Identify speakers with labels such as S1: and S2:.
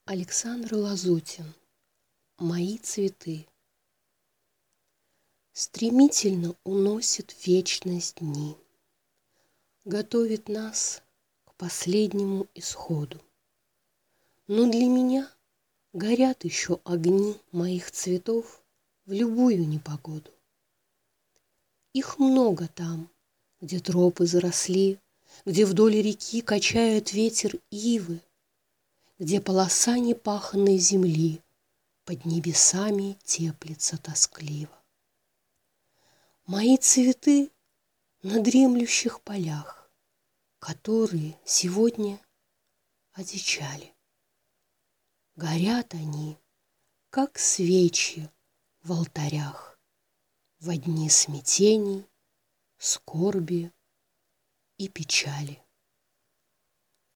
S1: Александр Лазутин. Мои цветы. Стремительно уносит вечность дни, готовит нас к последнему исходу. Но для меня горят еще огни моих цветов в любую непогоду. Их много там, где тропы заросли, где вдоль реки качает ветер ивы, где полоса непаханной земли под небесами теплится тоскливо. Мои цветы на дремлющих полях, которые сегодня одичали. Горят они, как свечи в алтарях, во дни смятений, скорби и печали.